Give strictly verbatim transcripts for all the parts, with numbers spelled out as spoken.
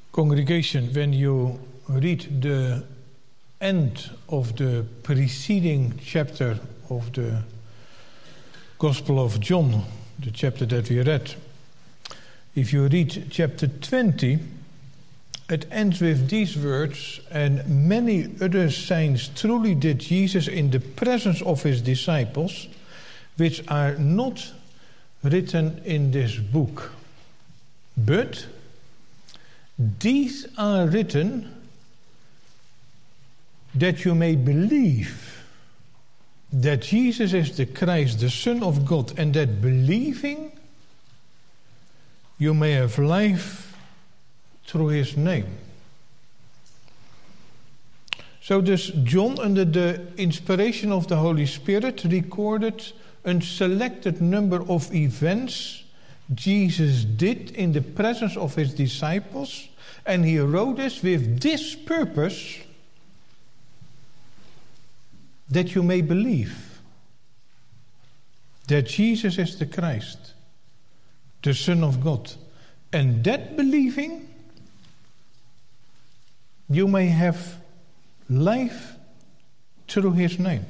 Congregation, when you read the end of the preceding chapter of the Gospel of John, the chapter that we read, if you read chapter twenty, it ends with these words, "And many other signs truly did Jesus in the presence of his disciples, which are not written in this book. But these are written that you may believe that Jesus is the Christ, the Son of God, and that believing you may have life through his name." So thus John, under the inspiration of the Holy Spirit, recorded a selected number of events Jesus did in the presence of his disciples, and he wrote this with this purpose, that you may believe that Jesus is the Christ, the Son of God, and that believing you may have life through his name.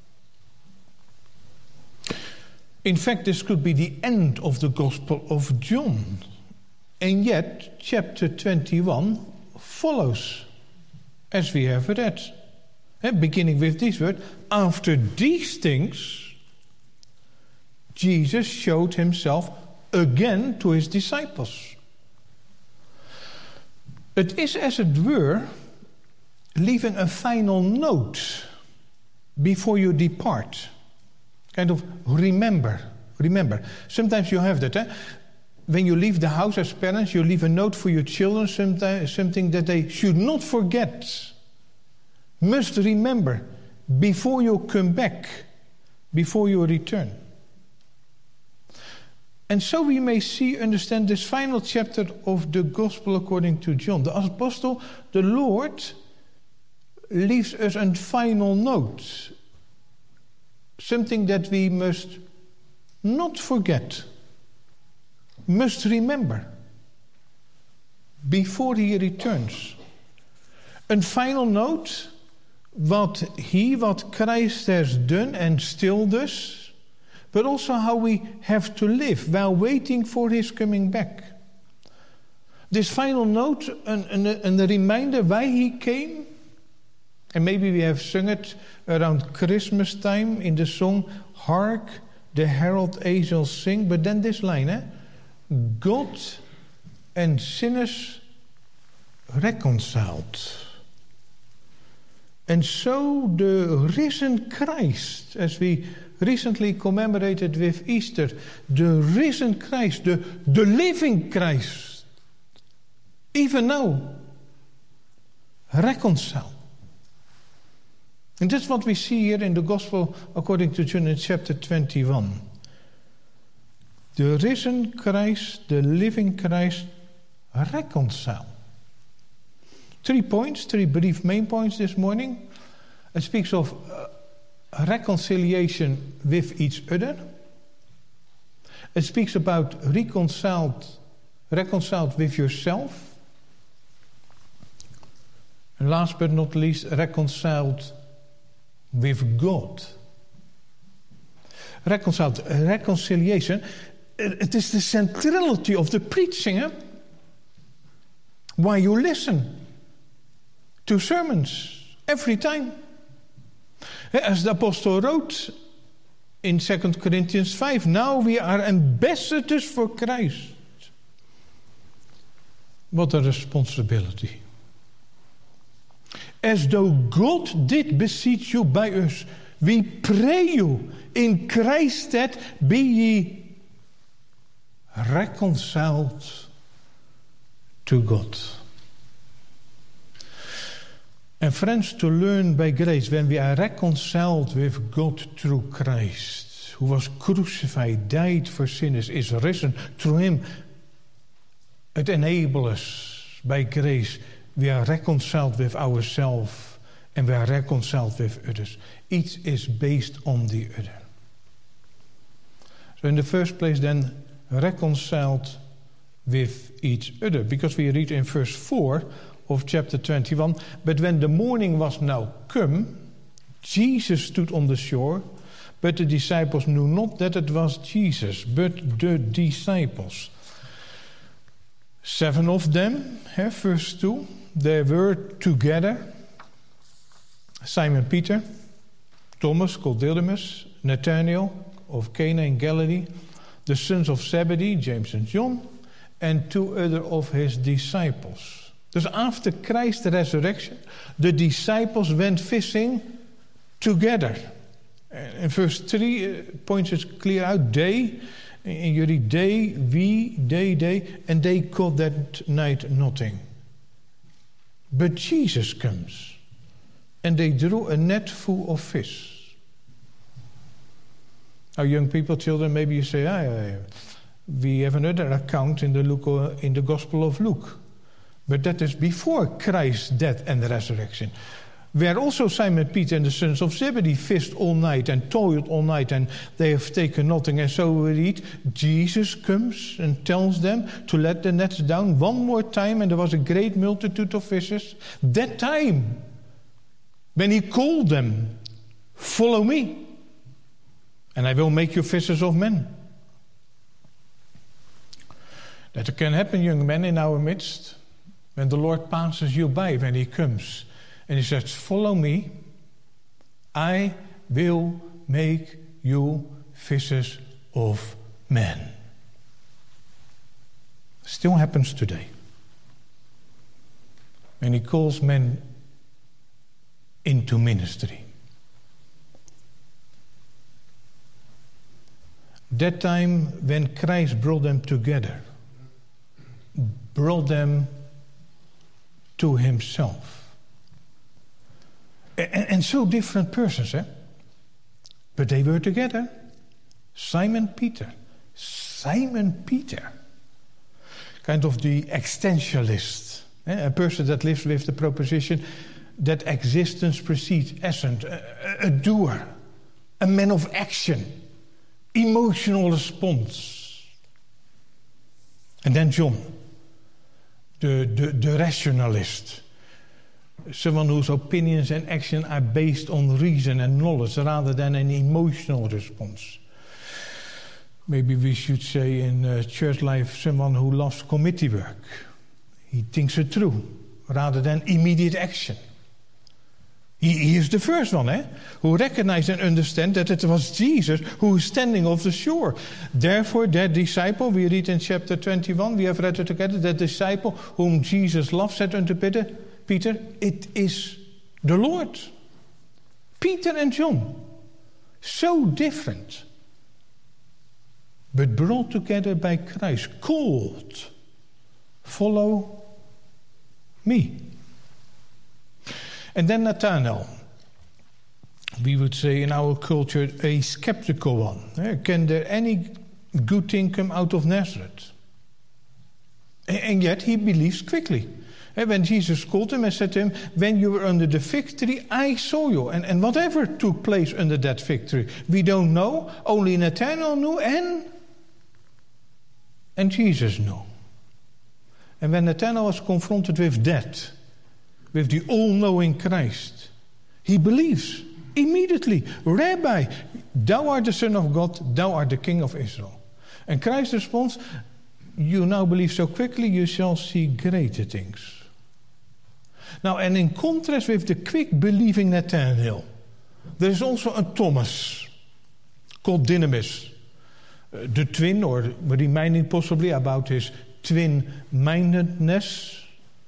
In fact, this could be the end of the Gospel of John. And yet, chapter twenty-one follows, as we have read. And beginning with this word, "After these things, Jesus showed himself again to his disciples." It is, as it were, leaving a final note before you depart. Kind of remember, remember. Sometimes you have that. Eh? When you leave the house as parents, you leave a note for your children, sometimes, something that they should not forget, must remember before you come back, before you return. And so we may see, understand this final chapter of the Gospel according to John. The Apostle, the Lord, leaves us a final note. Something that we must not forget, must remember before he returns. A final note, what he, what Christ has done and still does, but also how we have to live while waiting for his coming back. This final note, and a reminder why he came. And maybe we have sung it around Christmas time in the song, "Hark, the herald angels sing." But then this line, eh? "God and sinners reconciled." And so the risen Christ, as we recently commemorated with Easter, the risen Christ, the, the living Christ, even now, reconciled. And that's what we see here in the Gospel according to John in chapter twenty-one. The risen Christ, the living Christ, reconciled. Three points, three brief main points this morning. It speaks of uh, reconciliation with each other. It speaks about reconciled, reconciled with yourself. And last but not least, reconciled with God. Reconciled, reconciliation, it is the centrality of the preaching. Eh? Why you listen to sermons every time. As the apostle wrote in Second Corinthians five, "Now we are ambassadors for Christ." What a responsibility. "As though God did beseech you by us, we pray you in Christ that be ye reconciled to God." And friends, to learn by grace, when we are reconciled with God through Christ, who was crucified, died for sinners, is risen through him, it enables us by grace. We are reconciled with ourselves and we are reconciled with others. Each is based on the other. So in the first place then, reconciled with each other. Because we read in verse four of chapter twenty-one, but when the morning was now come, Jesus stood on the shore, but the disciples knew not that it was Jesus, but the disciples. Seven of them, eh, verse two, they were together. Simon Peter, Thomas called Didymus, Nathanael of Cana in Galilee, the sons of Zebedee, James and John, and two other of his disciples. Dus after Christ's resurrection, the disciples went fishing together. In verse three uh, points it clear out, they, and you read they, we, they, they, and they caught that night nothing. But Jesus comes, and they drew a net full of fish. Now, young people, children, maybe you say, ah, we have another account in the, Luke, in the Gospel of Luke. But that is before Christ's death and resurrection. Where also Simon Peter and the sons of Zebedee fished all night and toiled all night, and they have taken nothing. And so we read, Jesus comes and tells them to let the nets down one more time, and there was a great multitude of fishes. That time, when he called them, follow me, and I will make you fishers of men. That can happen, young men, in our midst, when the Lord passes you by, when he comes. And he says, follow me, I will make you fishers of men. Still happens today. When he calls men into ministry. That time when Christ brought them together, brought them to himself. And, and so different persons, eh? But they were together. Simon Peter. Simon Peter. Kind of the existentialist. Eh? A person that lives with the proposition that existence precedes essence. A, a, a doer. A man of action. Emotional response. And then John. The, the, the rationalist. Someone whose opinions and action are based on reason and knowledge rather than an emotional response. Maybe we should say in uh, church life, someone who loves committee work. He thinks it through rather than immediate action. He, he is the first one, eh? Who recognized and understand that it was Jesus who was standing off the shore. Therefore, that disciple, we read in chapter twenty-one, we have read it together, that disciple whom Jesus loved said unto Peter, Peter, it is the Lord. Peter and John, so different, but brought together by Christ, called, follow me. And then Nathanael, we would say in our culture, a skeptical one. Can there any good thing come out of Nazareth? And yet he believes quickly. When Jesus called him and said to him, when you were under the fig tree, I saw you. And, and whatever took place under that fig tree, we don't know. Only Nathanael knew and, and Jesus knew. And when Nathanael was confronted with that, with the all-knowing Christ, he believes immediately, Rabbi, thou art the Son of God, thou art the King of Israel. And Christ responds, you now believe so quickly, you shall see greater things. Now, and in contrast with the quick believing Nathanael, there is also a Thomas called Didymus, uh, the twin, or reminding possibly about his twin-mindedness.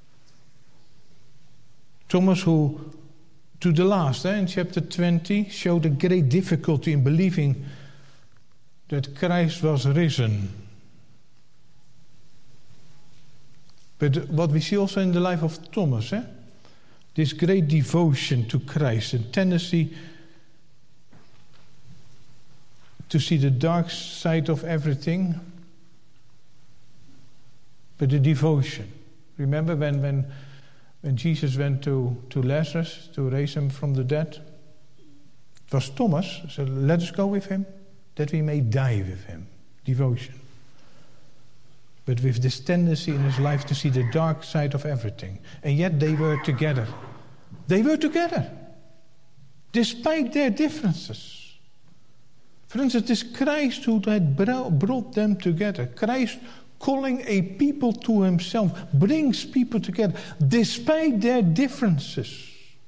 Thomas, who to the last, eh, in chapter twenty, showed a great difficulty in believing that Christ was risen. But what we see also in the life of Thomas, eh, this great devotion to Christ, a tendency to see the dark side of everything, but the devotion. Remember when, when, when Jesus went to, to Lazarus to raise him from the dead? It was Thomas, so let us go with him, that we may die with him. Devotion. but with this tendency in his life to see the dark side of everything. And yet they were together. They were together, despite their differences. For instance, it is Christ who had brought them together. Christ calling a people to himself brings people together, despite their differences.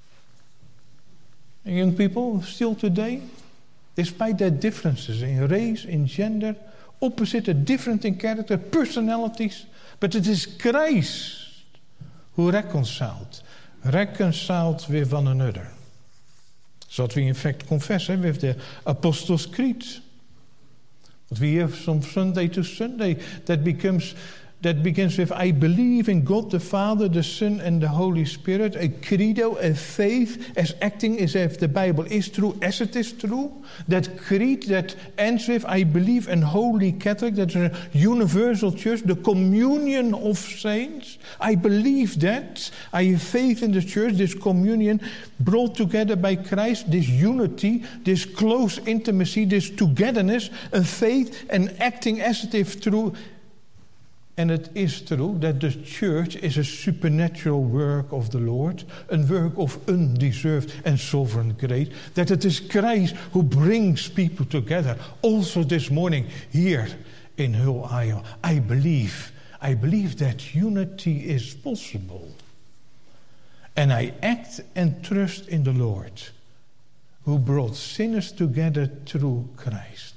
And young people, still today, despite their differences in race, in gender, opposite and different in character, personalities, but it is Christ who reconciled, reconciled with one another. So what we in fact confess eh, with the Apostles' Creed. What we hear from Sunday to Sunday, that becomes that begins with I believe in God the Father, the Son, and the Holy Spirit. A credo, a faith, as acting as if the Bible is true, as it is true. That creed that ends with I believe in Holy Catholic, that's a universal church, the communion of saints. I believe that. I have faith in the church, this communion brought together by Christ, this unity, this close intimacy, this togetherness, a faith and acting as it is true. And it is true that the church is a supernatural work of the Lord, a work of undeserved and sovereign grace, that it is Christ who brings people together. Also this morning here in Hull, Iowa, I believe, I believe that unity is possible. And I act and trust in the Lord, who brought sinners together through Christ.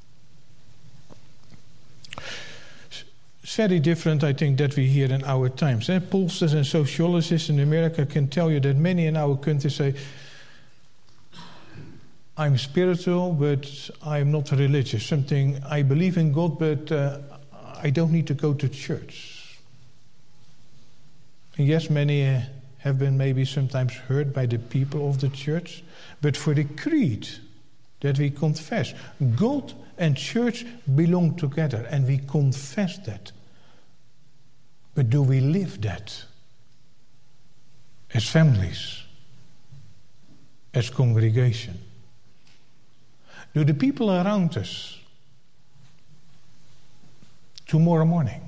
It's very different, I think, that we hear in our times. Eh? Pollsters and sociologists in America can tell you that many in our country say, I'm spiritual, but I'm not religious. Something, I believe in God, but uh, I don't need to go to church. And yes, many uh, have been maybe sometimes hurt by the people of the church, but for the creed that we confess, God and church belong together, and we confess that. But do we live that as families, as congregation? Do the people around us tomorrow morning,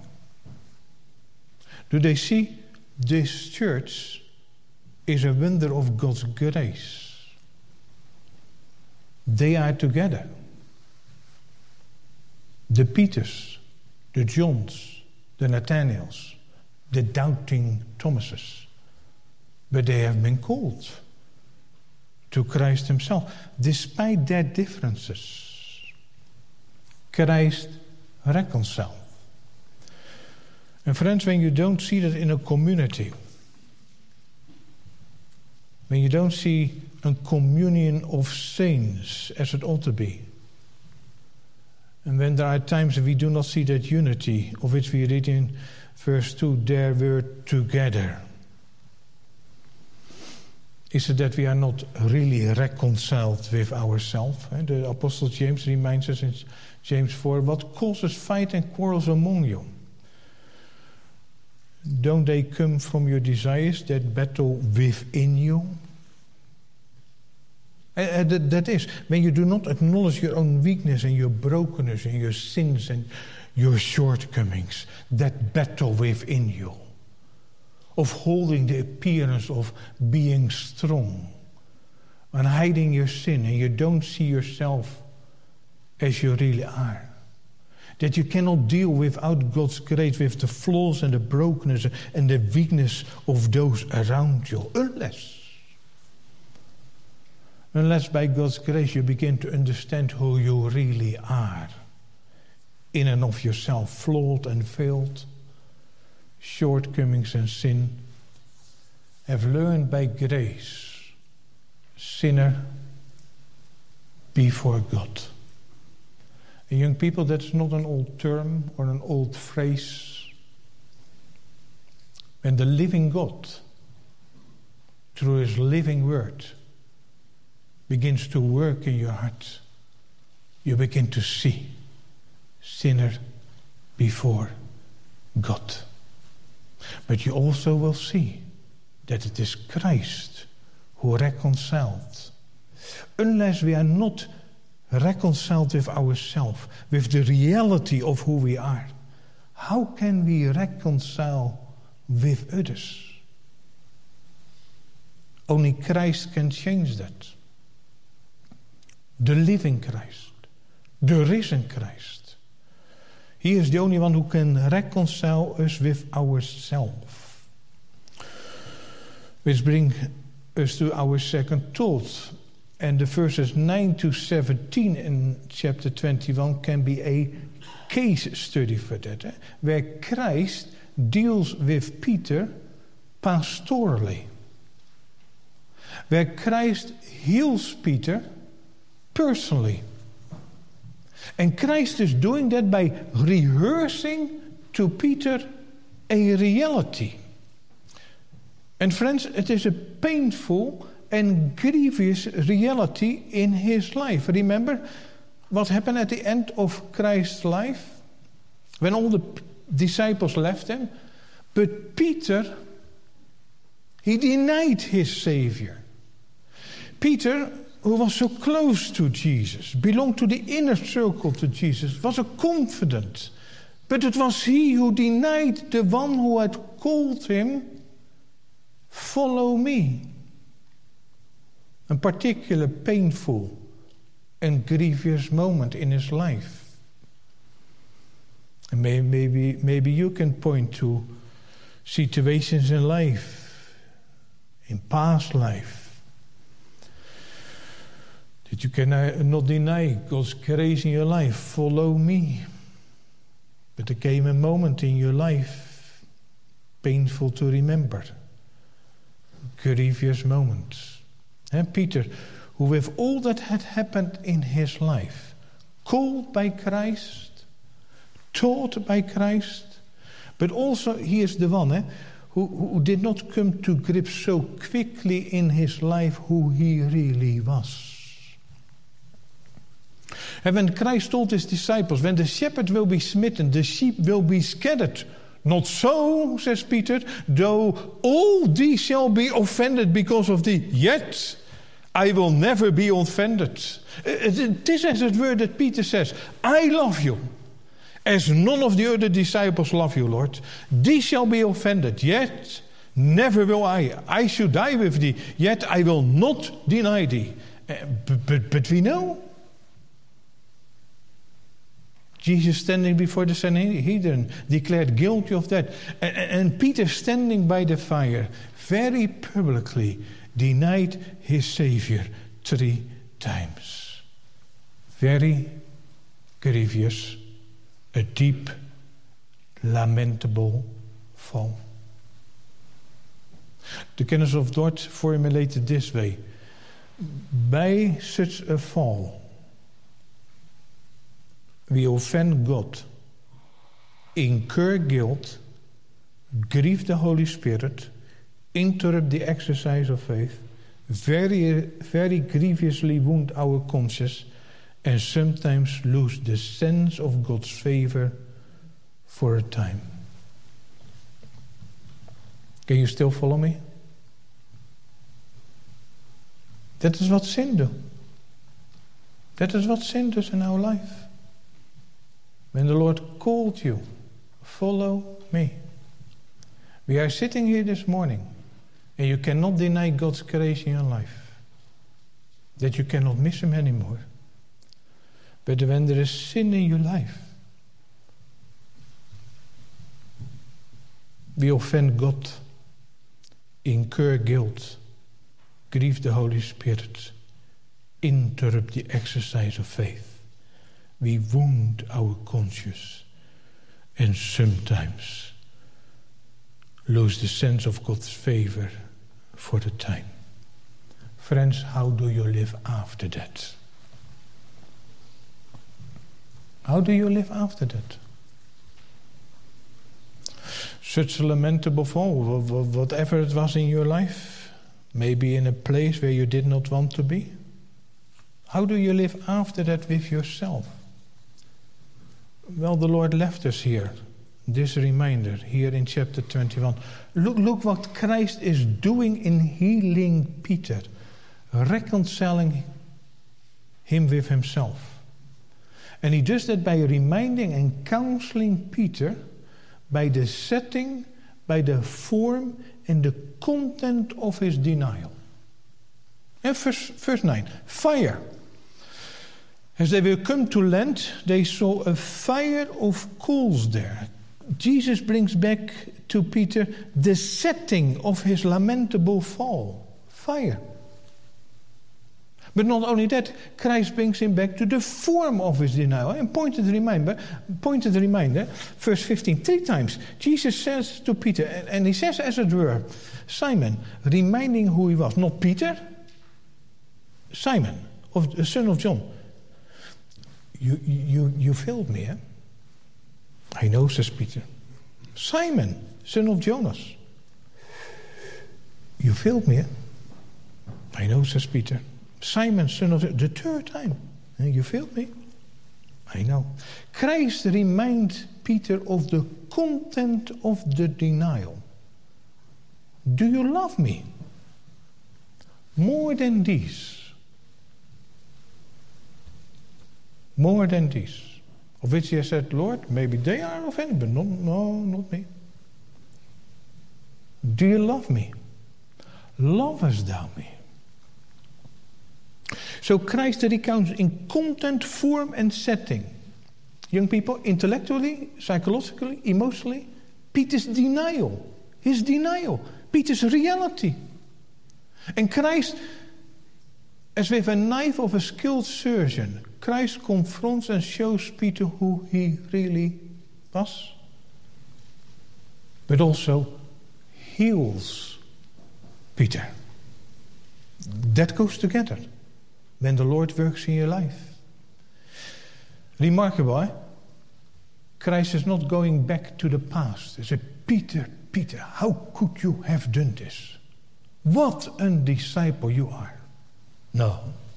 do they see this church is a wonder of God's grace? They are together. The Peters, the Johns, the Nathaniels, the doubting Thomases. But they have been called to Christ himself. Despite their differences, Christ reconciled. And friends, when you don't see that in a community, when you don't see a communion of saints as it ought to be, and when there are times we do not see that unity of which we read in verse two, there were together. Is it that we are not really reconciled with ourselves? The Apostle James reminds us in James four, what causes fight and quarrels among you? Don't they come from your desires that battle within you? Uh, that, that is, when you do not acknowledge your own weakness and your brokenness and your sins and your shortcomings, that battle within you, of holding the appearance of being strong and hiding your sin, and you don't see yourself as you really are. That you cannot deal without God's grace with the flaws and the brokenness and the weakness of those around you, unless Unless by God's grace you begin to understand who you really are, in and of yourself, flawed and failed, shortcomings and sin, have learned by grace, sinner before God. And young people, that's not an old term or an old phrase. When the living God, through his living word, begins to work in your heart, you begin to see sinner before God. But you also will see that it is Christ who reconciled. Unless we are not reconciled with ourselves, with the reality of who we are, how can we reconcile with others? Only Christ can change that. The living Christ, the risen Christ. He is the only one who can reconcile us with ourselves. Which brings us to our second thought. And the verses nine to seventeen in chapter twenty-one can be a case study for that. Eh? Where Christ deals with Peter pastorally. Where Christ heals Peter personally. And Christ is doing that by rehearsing to Peter a reality. And friends, it is a painful and grievous reality in his life. Remember what happened at the end of Christ's life? When all the disciples left him. But Peter, he denied his Savior. Peter, who was so close to Jesus, belonged to the inner circle to Jesus, was a confidant. But it was he who denied the one who had called him, "Follow me." A particular painful and grievous moment in his life. And may, maybe, maybe you can point to situations in life, in past life, that you cannot deny God's grace in your life. Follow me. But there came a moment in your life, painful to remember, grievous moments. And Peter, who with all that had happened in his life, called by Christ, taught by Christ, but also he is the one eh, who, who did not come to grips so quickly in his life who he really was. And when Christ told his disciples, when the shepherd will be smitten, the sheep will be scattered. Not so, says Peter, though all these shall be offended because of thee, yet I will never be offended. It is as it were that Peter says, I love you, as none of the other disciples love you, Lord. These shall be offended, yet never will I. I should die with thee, yet I will not deny thee. But, but, but we know Jesus standing before the Sanhedrin declared guilty of that. And, and Peter standing by the fire very publicly denied his Savior three times. Very grievous, a deep, lamentable fall. The Kenners of Dort formulated this way. By such a fall, we offend God, incur guilt, grieve the Holy Spirit, interrupt the exercise of faith, very, very grievously wound our conscience, and sometimes lose the sense of God's favor for a time. Can you still follow me? That is what sin does. That is what sin does in our life. When the Lord called you, follow me. We are sitting here this morning, and you cannot deny God's grace in your life. That you cannot miss him anymore. But when there is sin in your life, we offend God, incur guilt, grieve the Holy Spirit, interrupt the exercise of faith. We wound our conscience and sometimes lose the sense of God's favor for the time. Friends, how do you live after that? How do you live after that? Such a lamentable fall, whatever it was in your life, maybe in a place where you did not want to be. How do you live after that with yourself? Well, the Lord left us here, this reminder, here in chapter twenty-one. Look, look what Christ is doing in healing Peter, reconciling him with himself. And he does that by reminding and counseling Peter by the setting, by the form and the content of his denial. And verse, verse nine, fire. As they were come to land, they saw a fire of coals there. Jesus brings back to Peter the setting of his lamentable fall. Fire. But not only that, Christ brings him back to the form of his denial. And pointed reminder, pointed reminder, verse fifteen, three times, Jesus says to Peter, and he says as it were, Simon, reminding who he was. Not Peter, Simon, of the son of John. You, you, you failed me, eh? I know, says Peter. Simon, son of Jonas. You failed me, eh? I know, says Peter. Simon, son of the third time. You failed me. I know. Christ reminds Peter of the content of the denial. Do you love me? More than these. More than these. Of which he said, Lord, maybe they are offended, but no, no, not me. Do you love me? Lovest thou me? So Christ recounts in content, form and setting. Young people, intellectually, psychologically, emotionally, Peter's denial. His denial. Peter's reality. And Christ, as with a knife of a skilled surgeon, Christ confronts and shows Peter who he really was. But also heals Peter. That goes together when the Lord works in your life. Remarkable, eh? Christ is not going back to the past. He said, Peter, Peter, how could you have done this? What a disciple you are. No.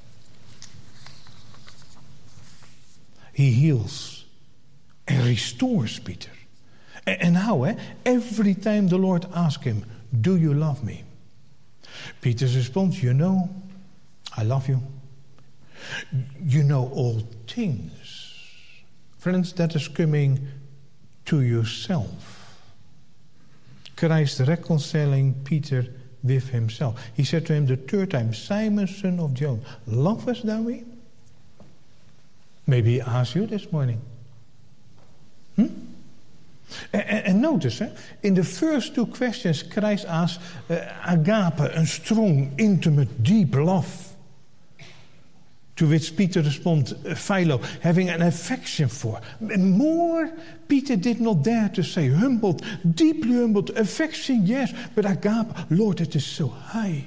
He heals and restores Peter. And, and how, eh? Every time the Lord asks him, do you love me? Peter's response, you know, I love you. You know all things. Friends, that is coming to yourself. Christ reconciling Peter with himself. He said to him the third time, Simon, son of John, lovest thou me? Maybe he asked you this morning. Hmm? And, and notice, eh, in the first two questions, Christ asked uh, agape, a strong, intimate, deep love. To which Peter responds, uh, philo, having an affection for. More, Peter did not dare to say, humbled, deeply humbled, affection, yes, but agape, Lord, it is so high.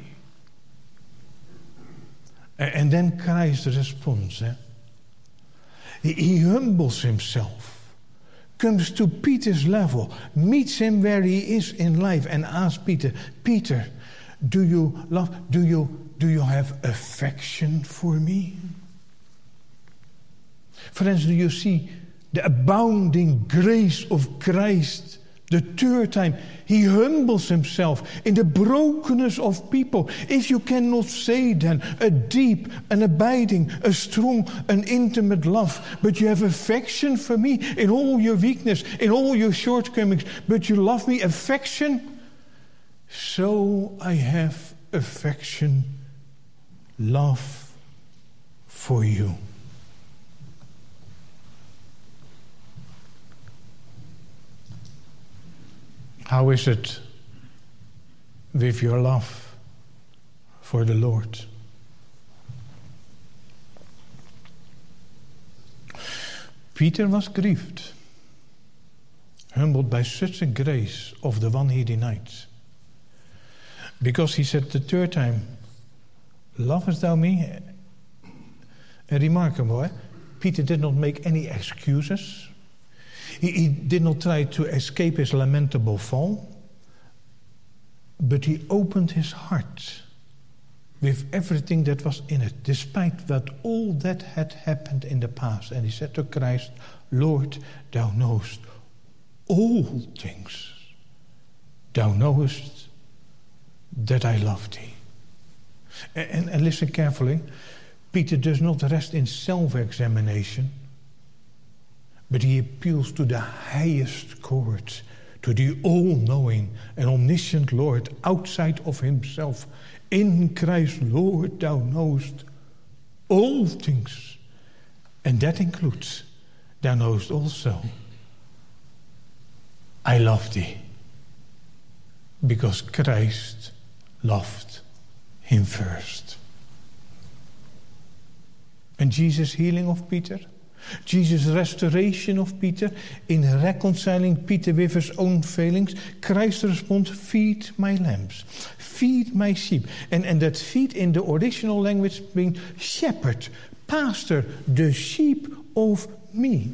And, and then Christ responds, eh? he, he humbles himself, comes to Peter's level, meets him where he is in life, and asks Peter, Peter, do you love, do you Do you have affection for me? Friends, do you see the abounding grace of Christ? The third time, he humbles himself in the brokenness of people. If you cannot say then a deep, an abiding, a strong, an intimate love, but you have affection for me in all your weakness, in all your shortcomings, but you love me, affection, so I have affection, love for you. How is it with your love for the Lord? Peter was grieved, humbled by such a grace of the one he denied. Because he said the third time, lovest thou me? And remarkable, eh? Peter did not make any excuses. He, he did not try to escape his lamentable fall. But he opened his heart with everything that was in it, despite that all that had happened in the past. And he said to Christ, Lord, thou knowest all things. Thou knowest that I love thee. And, and listen carefully, Peter does not rest in self-examination, but he appeals to the highest court to the all-knowing and omniscient Lord outside of himself. In Christ, Lord, thou knowest all things. And that includes, thou knowest also, I love thee. Because Christ loved him first. And Jesus' healing of Peter, Jesus' restoration of Peter in reconciling Peter with his own failings, Christ responds, feed my lambs, feed my sheep. And, and that feed in the original language means shepherd, pastor, the sheep of me.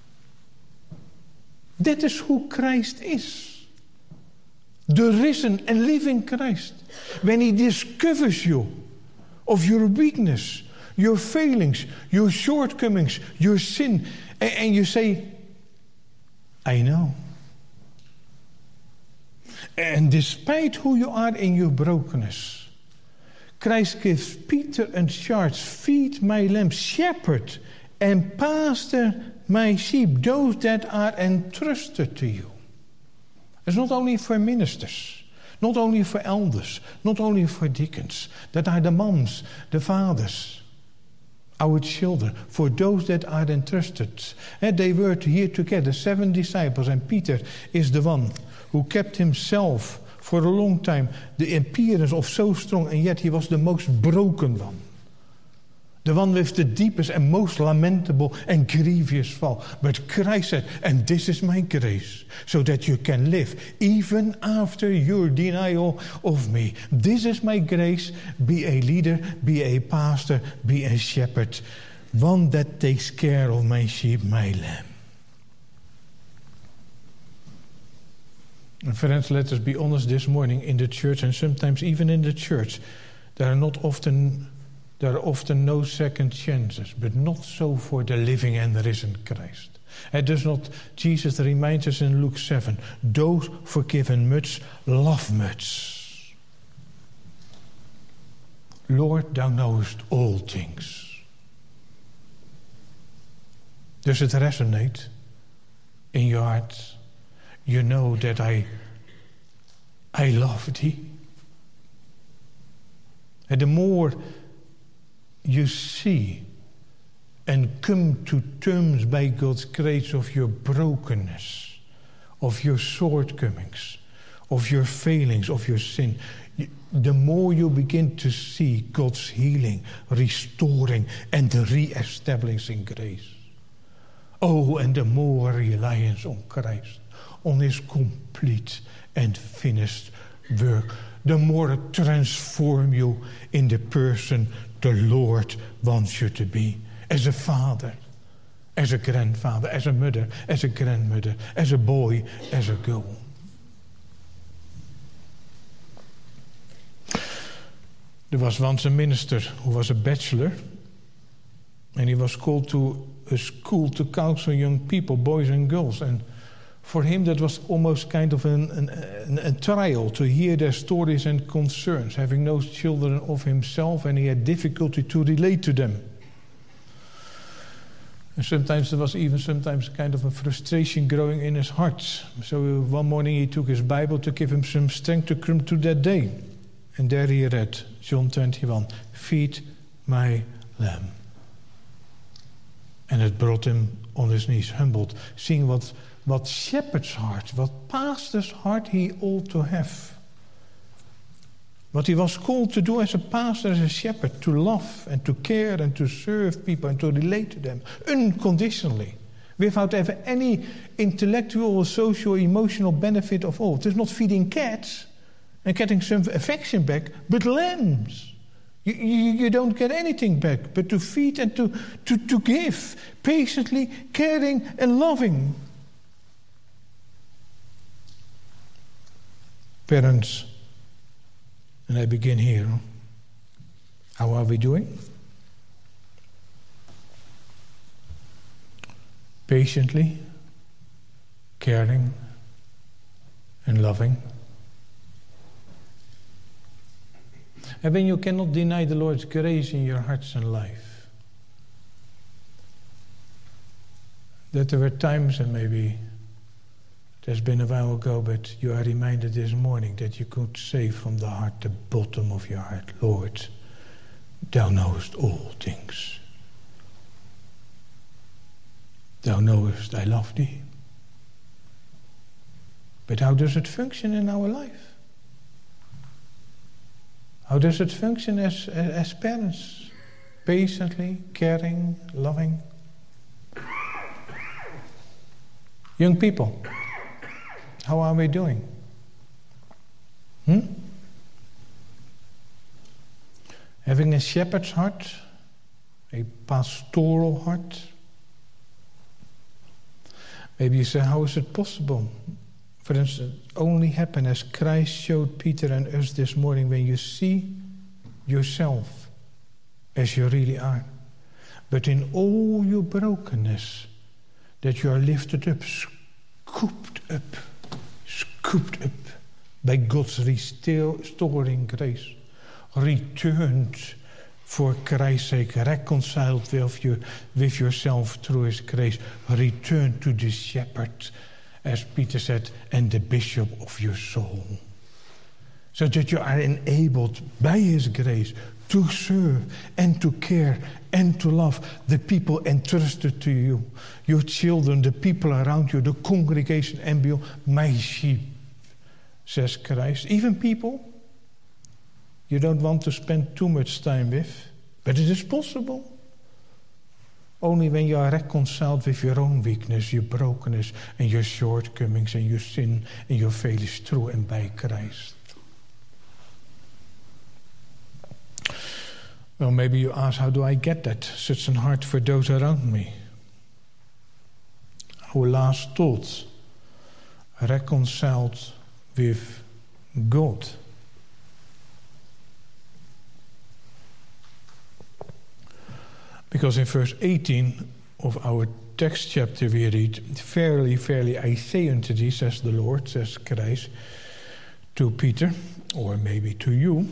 That is who Christ is. The risen and living Christ. When he discovers you of your weakness, your failings, your shortcomings, your sin, and, and you say, I know. And despite who you are in your brokenness, Christ gives Peter a charge, feed my lambs, shepherd and pastor my sheep, those that are entrusted to you. It's not only for ministers, not only for elders, not only for deacons, that are the moms, the fathers, our children, for those that are entrusted. And they were here together, seven disciples, and Peter is the one who kept himself for a long time, the appearance of so strong, and yet he was the most broken one. The one with the deepest and most lamentable and grievous fall. But Christ said, and this is my grace, so that you can live even after your denial of me. This is my grace. Be a leader, be a pastor, be a shepherd. One that takes care of my sheep, my lamb. And friends, let us be honest this morning in the church, and sometimes even in the church, there are not often... There are often no second chances, but not so for the living and risen Christ. And does not Jesus reminds us in Luke seven, those forgiven much, love much. Lord, thou knowest all things. Does it resonate in your heart? You know that I, I love thee. And the more you see and come to terms by God's grace of your brokenness, of your shortcomings, of your failings, of your sin, the more you begin to see God's healing, restoring, and re-establishing grace. Oh, and the more reliance on Christ, on his complete and finished work, the more it transforms you in the person the Lord wants you to be. As a father, as a grandfather, as a mother, as a grandmother, as a boy, as a girl. There was once a minister who was a bachelor, and he was called to a school to counsel young people, boys and girls. And for him that was almost kind of an, an, an, a trial to hear their stories and concerns, having no children of himself, and he had difficulty to relate to them. And sometimes there was even sometimes kind of a frustration growing in his heart. So one morning he took his Bible to give him some strength to come to that day. And there he read John twenty-one, feed my lamb. And it brought him on his knees, humbled, seeing what What shepherd's heart, what pastor's heart he ought to have. What he was called to do as a pastor, as a shepherd, to love and to care and to serve people and to relate to them unconditionally, without ever any intellectual or social emotional benefit of all. It is not feeding cats and getting some affection back, but lambs. You, you, you don't get anything back, but to feed and to, to, to give, patiently caring and loving. Parents, and I begin here. How are we doing? Patiently, caring, and loving. And when you cannot deny the Lord's grace in your hearts and life, that there were times, and maybe It has been a while ago, but you are reminded this morning that you could say from the heart, the bottom of your heart, Lord, thou knowest all things. Thou knowest I love thee. But how does it function in our life? How does it function as, as parents? Patiently, caring, loving. Young people, how are we doing? Hmm? Having a shepherd's heart, a pastoral heart. Maybe you say, how is it possible? For instance, only happen as Christ showed Peter and us this morning, when you see yourself as you really are. But in all your brokenness, that you are lifted up, scooped up, scooped up by God's restoring grace, returned for Christ's sake, reconciled with, you, with yourself through his grace, returned to the shepherd, as Peter said, and the bishop of your soul. So that you are enabled by his grace to serve and to care and to love the people entrusted to you, your children, the people around you, the congregation and beyond. My sheep, says Christ. Even people you don't want to spend too much time with, but it is possible. Only when you are reconciled with your own weakness, your brokenness, and your shortcomings, and your sin, and your failures through and by Christ. Well, maybe you ask, how do I get that? Such an heart for those around me. Our last thoughts, reconciled with God. Because in verse eighteen of our text chapter we read, Verily, verily, I say unto thee, says the Lord, says Christ, to Peter, or maybe to you,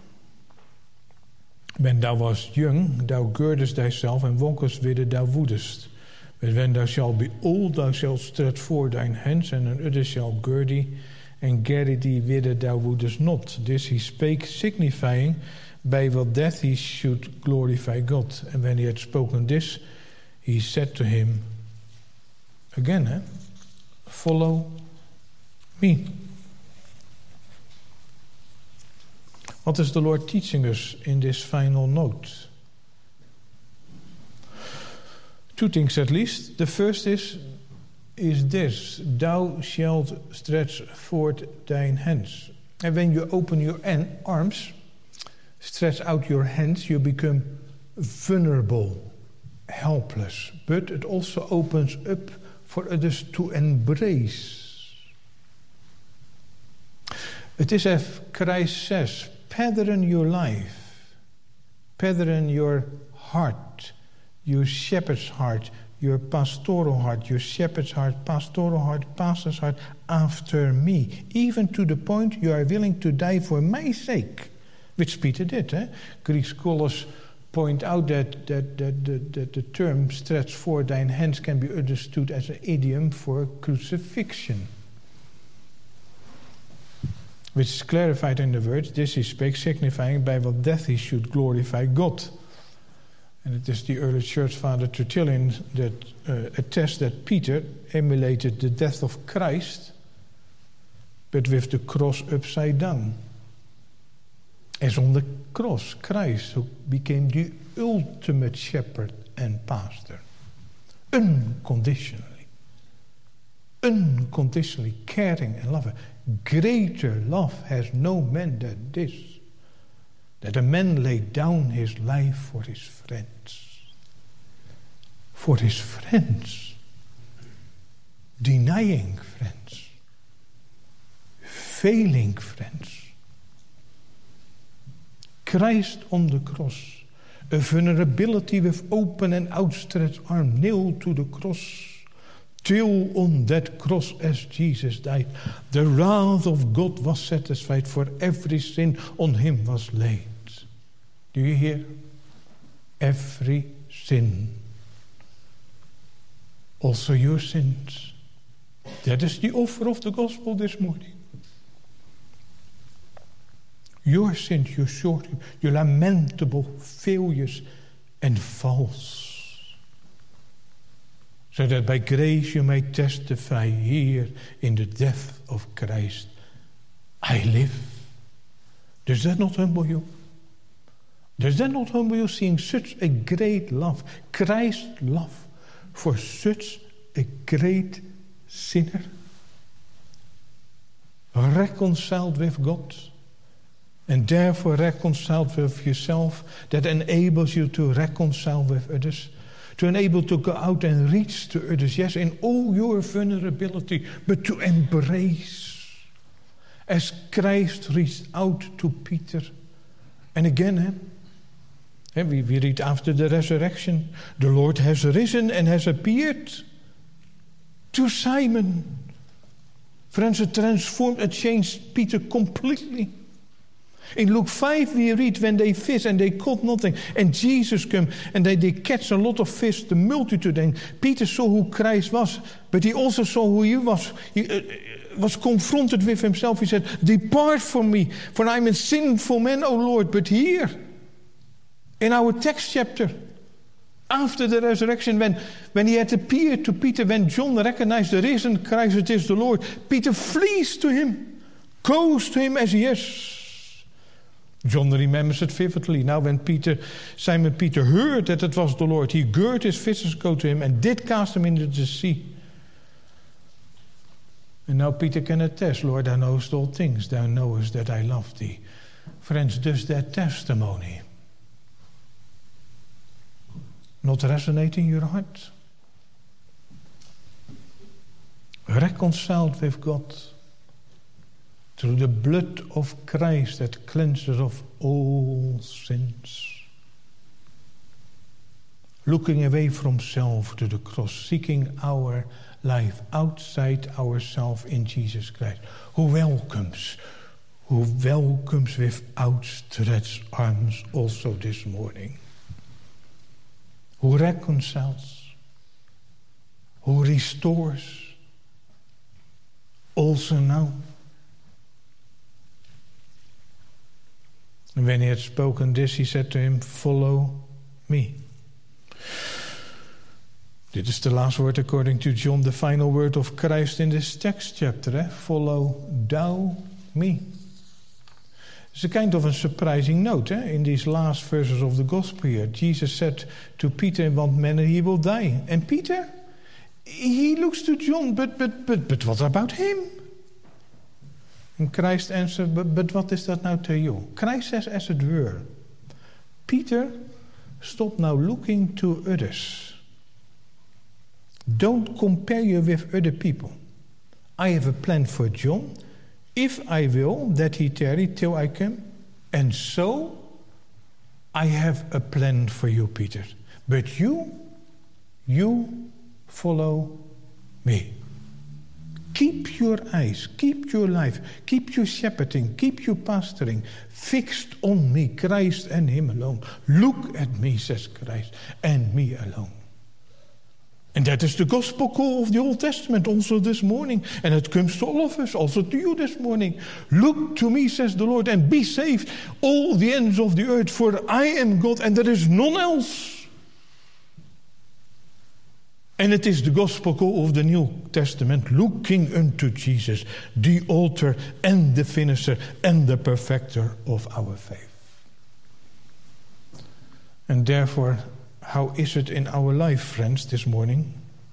when thou wast young, thou girdest thyself and walkest whither thou wouldest. But when thou shalt be old, thou shalt stretch forth thine hands, and an other shall gird thee, and carry thee whither thou wouldest not. This he spake, signifying by what death he should glorify God. And when he had spoken this, he said to him, again, eh, follow me. What is the Lord teaching us in this final note? Two things at least. The first is, is this, thou shalt stretch forth thine hands. And when you open your en- arms, stretch out your hands, you become vulnerable, helpless. But it also opens up for others to embrace. It is as Christ says, pattern your life, pattern your heart, your shepherd's heart, your pastoral heart, your shepherd's heart, pastoral heart, pastor's heart, after me. Even to the point you are willing to die for my sake. Which Peter did. Eh? Greek scholars point out that, that, that, that, that the term stretch forth thine hands can be understood as an idiom for crucifixion. Which is clarified in the words, this he spake, signifying by what death he should glorify God. And it is the early church father Tertullian that uh, attests that Peter emulated the death of Christ, but with the cross upside down. As on the cross, Christ, who became the ultimate shepherd and pastor, unconditionally, unconditionally caring and loving. Greater love has no man than this, that a man laid down his life for his friends. For his friends. Denying friends. Failing friends. Christ on the cross, a vulnerability with open and outstretched arm, nailed to the cross, till on that cross as Jesus died, the wrath of God was satisfied, for every sin on him was laid. Do you hear? Every sin. Also your sins. That is the offer of the gospel this morning. Your sins, your short, your lamentable failures and faults. So that by grace you may testify here in the death of Christ, I live. Does that not humble you? Does that not humble you, seeing such a great love, Christ's love for such a great sinner? Reconciled with God, and therefore reconciled with yourself, that enables you to reconcile with others, to enable to go out and reach to others, yes, in all your vulnerability, but to embrace, as Christ reached out to Peter. And again, eh, we, we read after the resurrection, the Lord has risen and has appeared to Simon. Friends, it transformed, it changed Peter completely. In Luke five we read when they fish and they caught nothing, and Jesus came and they, they catch a lot of fish, the multitude, and Peter saw who Christ was, but he also saw who he was. He uh, was confronted with himself. He said, depart from me, for I am a sinful man, O Lord. But here, in our text chapter, after the resurrection, when, when he had appeared to Peter, when John recognized the risen Christ, it is the Lord, Peter flees to him, goes to him as he is. John remembers it vividly. Now when Peter, Simon Peter heard that it was the Lord, he girded his fisher's coat to him and did cast him into the sea. And now Peter can attest, Lord, thou knowest all things, thou knowest that I love thee. Friends, does that testimony not resonate in your heart? Reconciled with God through the blood of Christ that cleanses of all sins. Looking away from self to the cross, seeking our life outside ourselves in Jesus Christ, who welcomes, who welcomes with outstretched arms also this morning. Who reconciles, who restores, also now. And when he had spoken this, he said to him, follow me. Dit is the last word according to John, the final word of Christ in this text chapter. Eh? Follow thou me. It's a kind of a surprising note eh? in these last verses of the gospel here. Jesus said to Peter, in what manner he will die. And Peter, he looks to John, but but but but what about him? And Christ answered, but, but what is that now to you? Christ says, as it were, Peter, stop now looking to others. Don't compare you with other people. I have a plan for John, if I will, that he tarry till I come. And so, I have a plan for you, Peter. But you, you follow me. Keep your eyes, keep your life, keep your shepherding, keep your pastoring fixed on me, Christ and him alone. Look at me, says Christ, and me alone. And that is the gospel call of the Old Testament also this morning. And it comes to all of us, also to you this morning. Look to me, says the Lord, and be saved, all the ends of the earth, for I am God and there is none else. And it is the gospel call of the New Testament, looking unto Jesus, the author and the finisher and the perfecter of our faith. And therefore, how is it in our life, friends, this morning?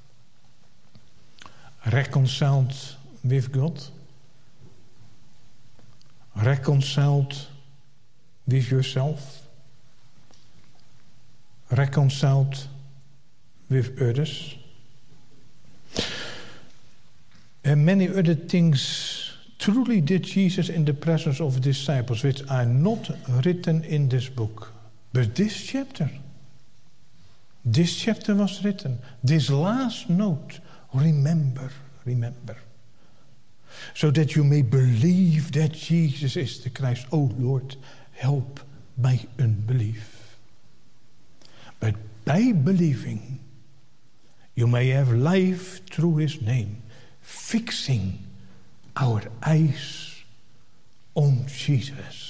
Reconciled with God? Reconciled with yourself? Reconciled with others? And many other things truly did Jesus in the presence of disciples, which are not written in this book. But this chapter, this chapter was written. This last note, remember, remember. So that you may believe that Jesus is the Christ. Oh Lord, help my unbelief. But by believing, you may have life through his name. fixing our eyes on Jesus.